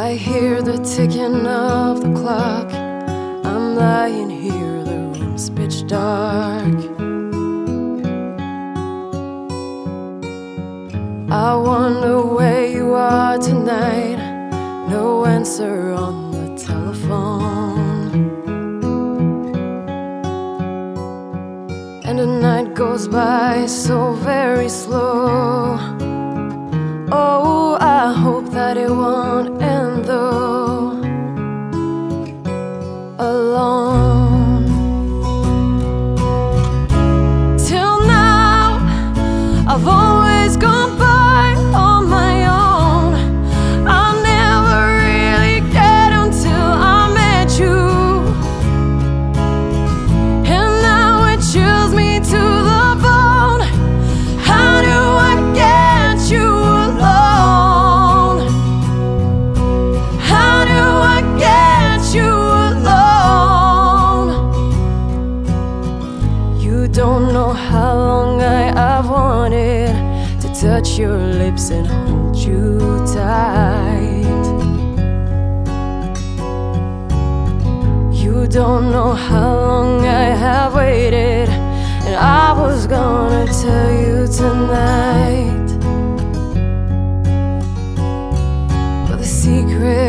I hear the ticking of the clock. I'm lying here, the room's pitch dark. I wonder where you are tonight. No answer on the telephone, and the night goes by so very slow. Oh, I hope that it won't end though. Alone till now, I've always gone by on my own. I never really cared until I met you, and now it chills me to the bone. How do I get you alone? How do I get you alone? You don't know how long I've wanted to touch your lips and hold you tight. You don't know how long I have waited, and I was gonna tell you tonight. But the secret